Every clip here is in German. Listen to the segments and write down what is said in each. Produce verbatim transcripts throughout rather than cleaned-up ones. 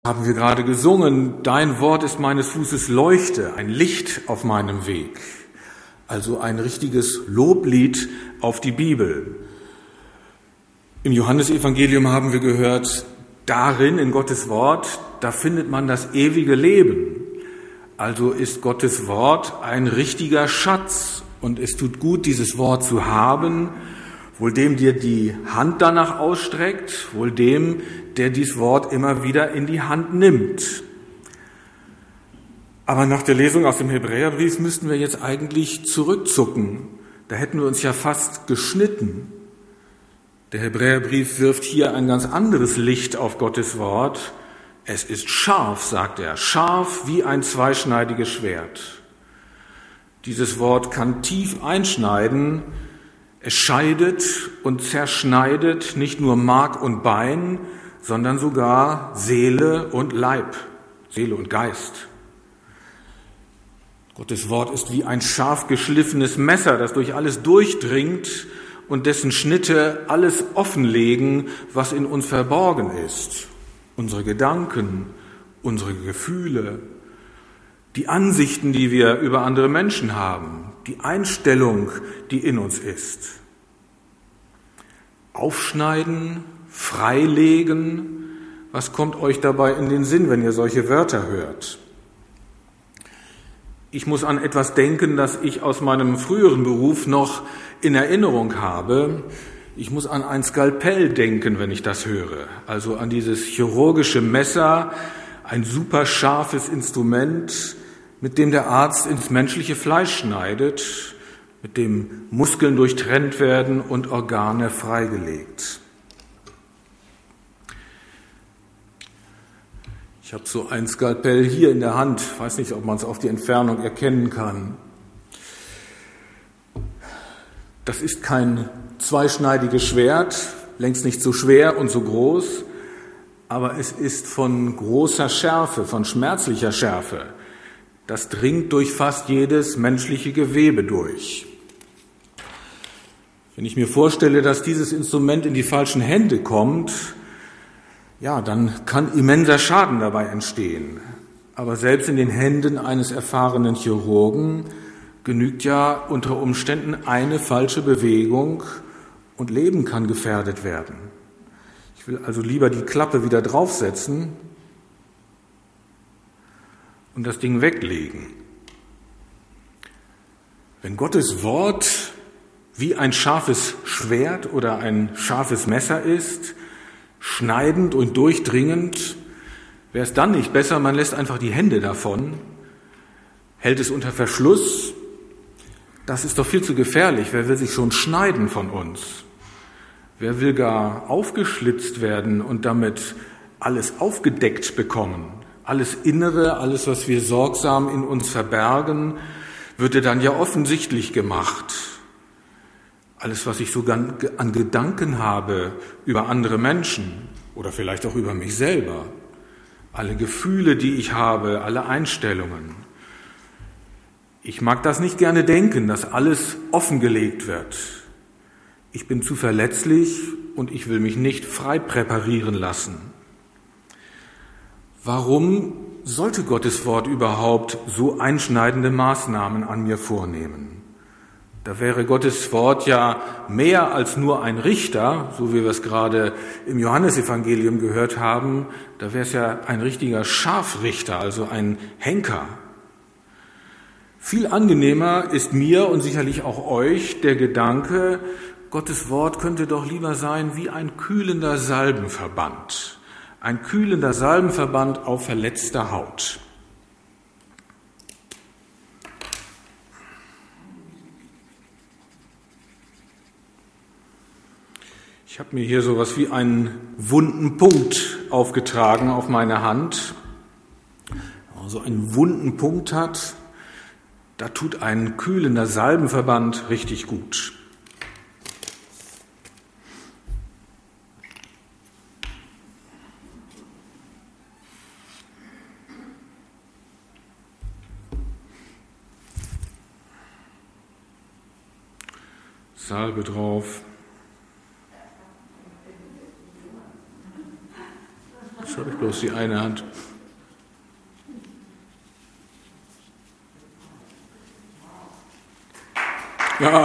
Haben wir gerade gesungen, dein Wort ist meines Fußes Leuchte, ein Licht auf meinem Weg. Also ein richtiges Loblied auf die Bibel. Im Johannesevangelium haben wir gehört, darin, in Gottes Wort, da findet man das ewige Leben. Also ist Gottes Wort ein richtiger Schatz und es tut gut, dieses Wort zu haben, wohl dem, der die Hand danach ausstreckt, wohl dem, der dieses Wort immer wieder in die Hand nimmt. Aber nach der Lesung aus dem Hebräerbrief müssten wir jetzt eigentlich zurückzucken. Da hätten wir uns ja fast geschnitten. Der Hebräerbrief wirft hier ein ganz anderes Licht auf Gottes Wort. Es ist scharf, sagt er, scharf wie ein zweischneidiges Schwert. Dieses Wort kann tief einschneiden. Es scheidet und zerschneidet nicht nur Mark und Bein, sondern sogar Seele und Leib, Seele und Geist. Gottes Wort ist wie ein scharf geschliffenes Messer, das durch alles durchdringt und dessen Schnitte alles offenlegen, was in uns verborgen ist. Unsere Gedanken, unsere Gefühle, die Ansichten, die wir über andere Menschen haben, die Einstellung, die in uns ist. Aufschneiden, freilegen, was kommt euch dabei in den Sinn, wenn ihr solche Wörter hört? Ich muss an etwas denken, das ich aus meinem früheren Beruf noch in Erinnerung habe. Ich muss an ein Skalpell denken, wenn ich das höre. Also an dieses chirurgische Messer, ein super scharfes Instrument, mit dem der Arzt ins menschliche Fleisch schneidet, mit dem Muskeln durchtrennt werden und Organe freigelegt. Ich habe so ein Skalpell hier in der Hand. Ich weiß nicht, ob man es auf die Entfernung erkennen kann. Das ist kein zweischneidiges Schwert, längst nicht so schwer und so groß, aber es ist von großer Schärfe, von schmerzlicher Schärfe. Das dringt durch fast jedes menschliche Gewebe durch. Wenn ich mir vorstelle, dass dieses Instrument in die falschen Hände kommt, ja, dann kann immenser Schaden dabei entstehen. Aber selbst in den Händen eines erfahrenen Chirurgen genügt ja unter Umständen eine falsche Bewegung und Leben kann gefährdet werden. Ich will also lieber die Klappe wieder draufsetzen und das Ding weglegen. Wenn Gottes Wort wie ein scharfes Schwert oder ein scharfes Messer ist, schneidend und durchdringend, wäre es dann nicht besser, man lässt einfach die Hände davon, hält es unter Verschluss? Das ist doch viel zu gefährlich. Wer will sich schon schneiden von uns? Wer will gar aufgeschlitzt werden und damit alles aufgedeckt bekommen? Alles Innere, alles, was wir sorgsam in uns verbergen, wird dir dann ja offensichtlich gemacht. Alles, was ich so an Gedanken habe über andere Menschen oder vielleicht auch über mich selber, alle Gefühle, die ich habe, alle Einstellungen. Ich mag das nicht gerne denken, dass alles offengelegt wird. Ich bin zu verletzlich und ich will mich nicht frei präparieren lassen. Warum sollte Gottes Wort überhaupt so einschneidende Maßnahmen an mir vornehmen? Da wäre Gottes Wort ja mehr als nur ein Richter, so wie wir es gerade im Johannesevangelium gehört haben. Da wäre es ja ein richtiger Scharfrichter, also ein Henker. Viel angenehmer ist mir und sicherlich auch euch der Gedanke, Gottes Wort könnte doch lieber sein wie ein kühlender Salbenverband. Ein kühlender Salbenverband auf verletzter Haut. Ich habe mir hier sowas wie einen wunden Punkt aufgetragen auf meine Hand. Also einen wunden Punkt hat, da tut ein kühlender Salbenverband richtig gut. Salbe drauf. So. habe ich bloß die eine Hand. Ja.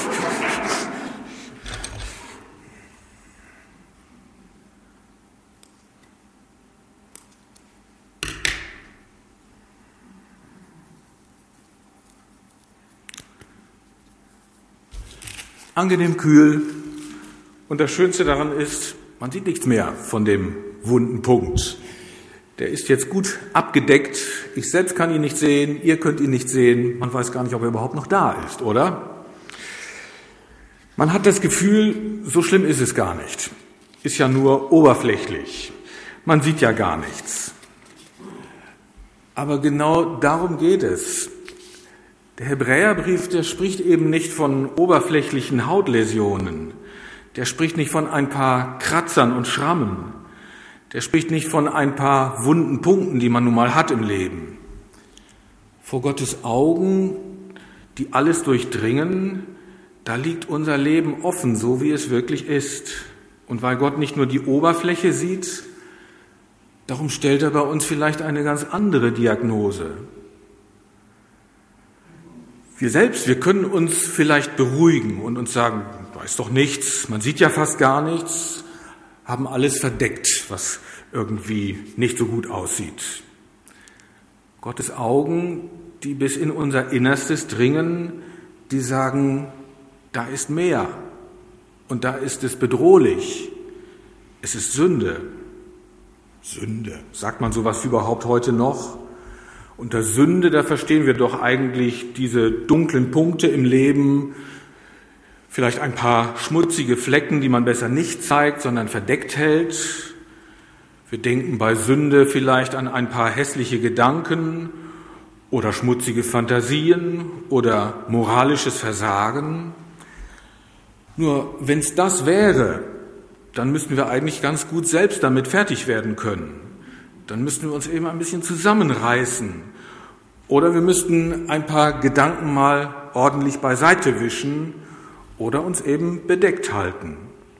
Angenehm kühl. Und das Schönste daran ist, man sieht nichts mehr von dem wunden Punkt. Der ist jetzt gut abgedeckt. Ich selbst kann ihn nicht sehen, ihr könnt ihn nicht sehen. Man weiß gar nicht, ob er überhaupt noch da ist, oder? Man hat das Gefühl, so schlimm ist es gar nicht. Ist ja nur oberflächlich. Man sieht ja gar nichts. Aber genau darum geht es. Der Hebräerbrief, der spricht eben nicht von oberflächlichen Hautläsionen. Der spricht nicht von ein paar Kratzern und Schrammen. Der spricht nicht von ein paar wunden Punkten, die man nun mal hat im Leben. Vor Gottes Augen, die alles durchdringen, da liegt unser Leben offen, so wie es wirklich ist. Und weil Gott nicht nur die Oberfläche sieht, darum stellt er bei uns vielleicht eine ganz andere Diagnose. Wir selbst, wir können uns vielleicht beruhigen und uns sagen, da ist doch nichts, man sieht ja fast gar nichts, haben alles verdeckt, was irgendwie nicht so gut aussieht. Gottes Augen, die bis in unser Innerstes dringen, die sagen, da ist mehr und da ist es bedrohlich, es ist Sünde. Sünde, sagt man sowas überhaupt heute noch? Unter Sünde, da verstehen wir doch eigentlich diese dunklen Punkte im Leben, vielleicht ein paar schmutzige Flecken, die man besser nicht zeigt, sondern verdeckt hält. Wir denken bei Sünde vielleicht an ein paar hässliche Gedanken oder schmutzige Fantasien oder moralisches Versagen. Nur wenn es das wäre, dann müssten wir eigentlich ganz gut selbst damit fertig werden können. Dann müssten wir uns eben ein bisschen zusammenreißen. Oder wir müssten ein paar Gedanken mal ordentlich beiseite wischen oder uns eben bedeckt halten.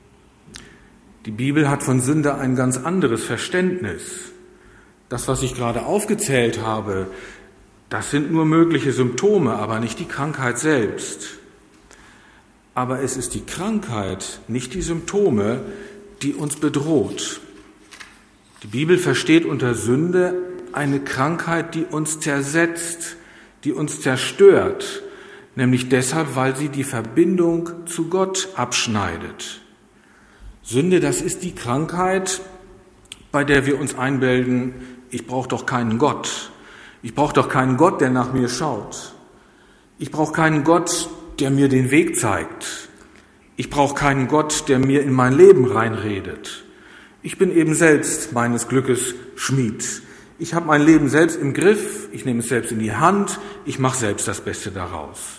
Die Bibel hat von Sünde ein ganz anderes Verständnis. Das, was ich gerade aufgezählt habe, das sind nur mögliche Symptome, aber nicht die Krankheit selbst. Aber es ist die Krankheit, nicht die Symptome, die uns bedroht. Die Bibel versteht unter Sünde eine Krankheit, die uns zersetzt, die uns zerstört, nämlich deshalb, weil sie die Verbindung zu Gott abschneidet. Sünde, das ist die Krankheit, bei der wir uns einbilden, ich brauche doch keinen Gott. Ich brauche doch keinen Gott, der nach mir schaut. Ich brauche keinen Gott, der mir den Weg zeigt. Ich brauche keinen Gott, der mir in mein Leben reinredet. Ich bin eben selbst meines Glückes Schmied. Ich habe mein Leben selbst im Griff, ich nehme es selbst in die Hand, ich mache selbst das Beste daraus.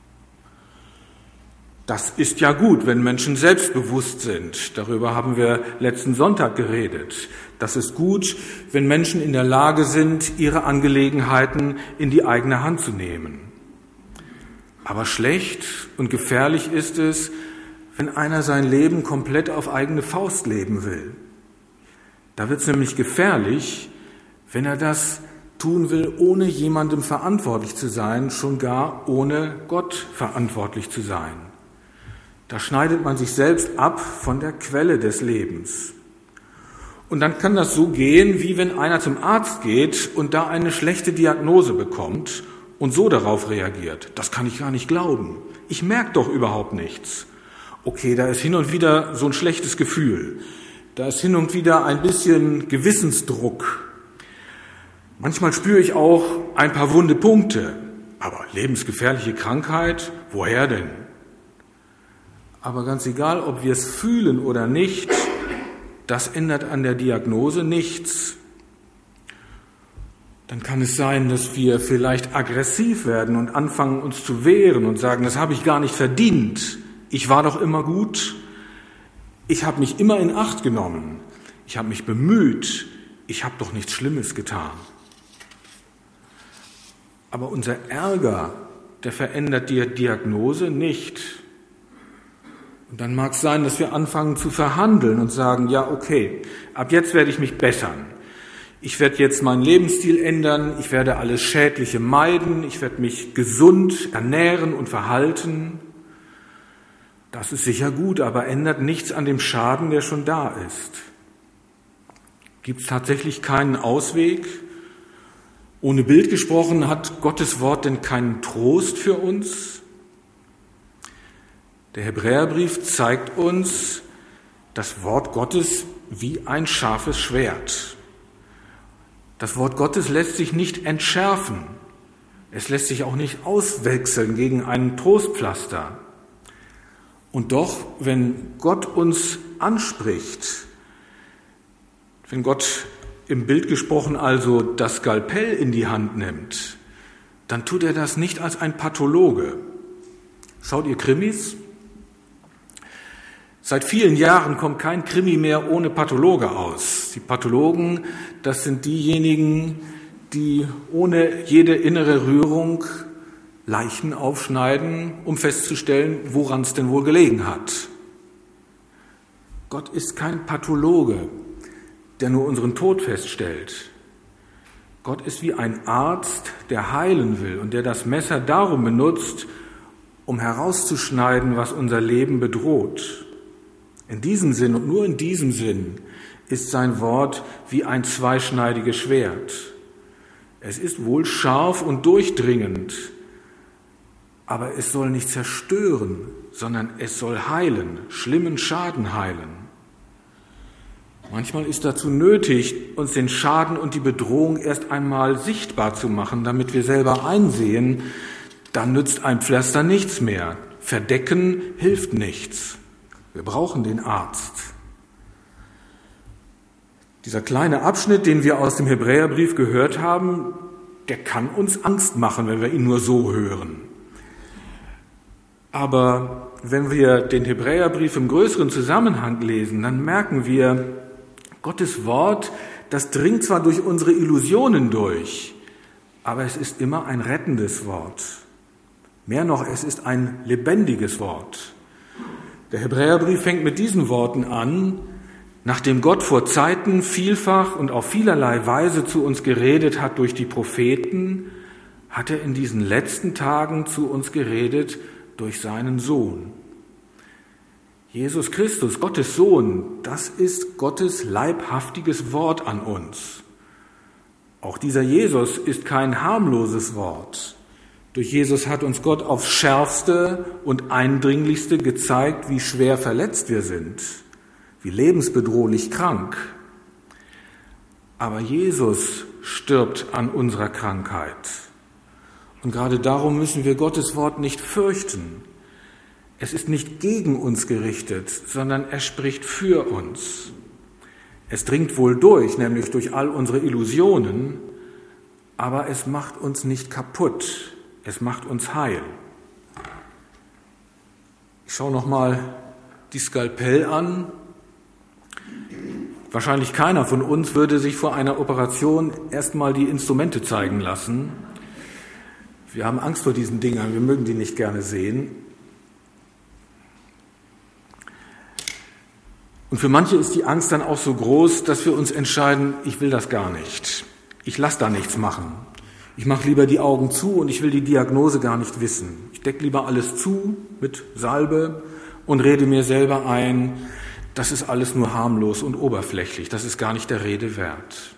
Das ist ja gut, wenn Menschen selbstbewusst sind. Darüber haben wir letzten Sonntag geredet. Das ist gut, wenn Menschen in der Lage sind, ihre Angelegenheiten in die eigene Hand zu nehmen. Aber schlecht und gefährlich ist es, wenn einer sein Leben komplett auf eigene Faust leben will. Da wird es nämlich gefährlich, wenn er das tun will, ohne jemandem verantwortlich zu sein, schon gar ohne Gott verantwortlich zu sein. Da schneidet man sich selbst ab von der Quelle des Lebens. Und dann kann das so gehen, wie wenn einer zum Arzt geht und da eine schlechte Diagnose bekommt und so darauf reagiert. Das kann ich gar nicht glauben. Ich merke doch überhaupt nichts. Okay, da ist hin und wieder so ein schlechtes Gefühl. Da ist hin und wieder ein bisschen Gewissensdruck. Manchmal spüre ich auch ein paar wunde Punkte. Aber lebensgefährliche Krankheit, woher denn? Aber ganz egal, ob wir es fühlen oder nicht, das ändert an der Diagnose nichts. Dann kann es sein, dass wir vielleicht aggressiv werden und anfangen, uns zu wehren und sagen, das habe ich gar nicht verdient. Ich war doch immer gut. Ich habe mich immer in Acht genommen. Ich habe mich bemüht. Ich habe doch nichts Schlimmes getan. Aber unser Ärger, der verändert die Diagnose nicht. Und dann mag es sein, dass wir anfangen zu verhandeln und sagen, ja, okay, ab jetzt werde ich mich bessern. ich werde jetzt meinen Lebensstil ändern, ich werde alles Schädliche meiden, ich werde mich gesund ernähren und verhalten. Das ist sicher gut, aber ändert nichts an dem Schaden, der schon da ist. Gibt es tatsächlich keinen Ausweg? Ohne Bild gesprochen, hat Gottes Wort denn keinen Trost für uns? Der Hebräerbrief zeigt uns das Wort Gottes wie ein scharfes Schwert. Das Wort Gottes lässt sich nicht entschärfen. Es lässt sich auch nicht auswechseln gegen ein Trostpflaster. Und doch, wenn Gott uns anspricht, wenn Gott im Bild gesprochen also das Skalpell in die Hand nimmt, dann tut er das nicht als ein Pathologe. Schaut ihr Krimis? Seit vielen Jahren kommt kein Krimi mehr ohne Pathologe aus. Die Pathologen, das sind diejenigen, die ohne jede innere Rührung Leichen aufschneiden, um festzustellen, woran es denn wohl gelegen hat. Gott ist kein Pathologe, der nur unseren Tod feststellt. Gott ist wie ein Arzt, der heilen will und der das Messer darum benutzt, um herauszuschneiden, was unser Leben bedroht. In diesem Sinn und nur in diesem Sinn ist sein Wort wie ein zweischneidiges Schwert. Es ist wohl scharf und durchdringend, aber es soll nicht zerstören, sondern es soll heilen, schlimmen Schaden heilen. Manchmal ist dazu nötig, uns den Schaden und die Bedrohung erst einmal sichtbar zu machen, damit wir selber einsehen, dann nützt ein Pflaster nichts mehr. Verdecken hilft nichts. Wir brauchen den Arzt. Dieser kleine Abschnitt, den wir aus dem Hebräerbrief gehört haben, der kann uns Angst machen, wenn wir ihn nur so hören. Aber wenn wir den Hebräerbrief im größeren Zusammenhang lesen, dann merken wir, Gottes Wort, das dringt zwar durch unsere Illusionen durch, aber es ist immer ein rettendes Wort. Mehr noch, es ist ein lebendiges Wort. Der Hebräerbrief fängt mit diesen Worten an: Nachdem Gott vor Zeiten vielfach und auf vielerlei Weise zu uns geredet hat durch die Propheten, hat er in diesen letzten Tagen zu uns geredet durch seinen Sohn. Jesus Christus, Gottes Sohn, das ist Gottes leibhaftiges Wort an uns. Auch dieser Jesus ist kein harmloses Wort. Durch Jesus hat uns Gott aufs Schärfste und Eindringlichste gezeigt, wie schwer verletzt wir sind, wie lebensbedrohlich krank. Aber Jesus stirbt an unserer Krankheit. Und gerade darum müssen wir Gottes Wort nicht fürchten. Es ist nicht gegen uns gerichtet, sondern er spricht für uns. Es dringt wohl durch, nämlich durch all unsere Illusionen, aber es macht uns nicht kaputt. Es macht uns heil. Ich schaue nochmal die Skalpell an. Wahrscheinlich keiner von uns würde sich vor einer Operation erstmal die Instrumente zeigen lassen. Wir haben Angst vor diesen Dingern, wir mögen die nicht gerne sehen. Und für manche ist die Angst dann auch so groß, dass wir uns entscheiden, ich will das gar nicht. Ich lasse da nichts machen. Ich mache lieber die Augen zu und ich will die Diagnose gar nicht wissen. Ich decke lieber alles zu mit Salbe und rede mir selber ein, das ist alles nur harmlos und oberflächlich, das ist gar nicht der Rede wert.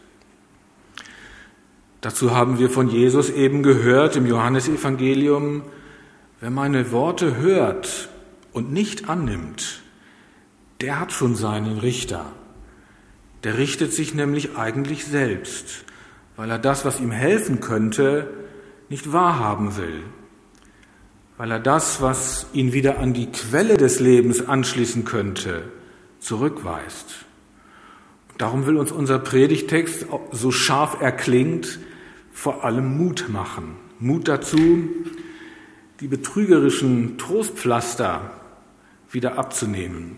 Dazu haben wir von Jesus eben gehört im Johannesevangelium: Wer meine Worte hört und nicht annimmt, der hat schon seinen Richter. Der richtet sich nämlich eigentlich selbst, weil er das, was ihm helfen könnte, nicht wahrhaben will. Weil er das, was ihn wieder an die Quelle des Lebens anschließen könnte, zurückweist. Darum will uns unser Predigtext, so scharf er klingt, vor allem Mut machen. Mut dazu, die betrügerischen Trostpflaster wieder abzunehmen.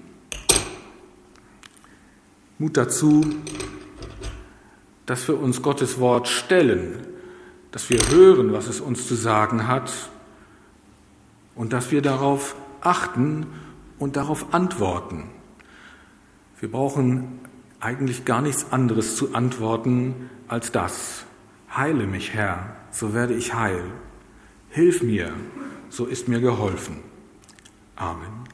Mut dazu, dass wir uns Gottes Wort stellen, dass wir hören, was es uns zu sagen hat und dass wir darauf achten und darauf antworten. Wir brauchen eigentlich gar nichts anderes zu antworten als das. Heile mich, Herr, so werde ich heil. Hilf mir, so ist mir geholfen. Amen.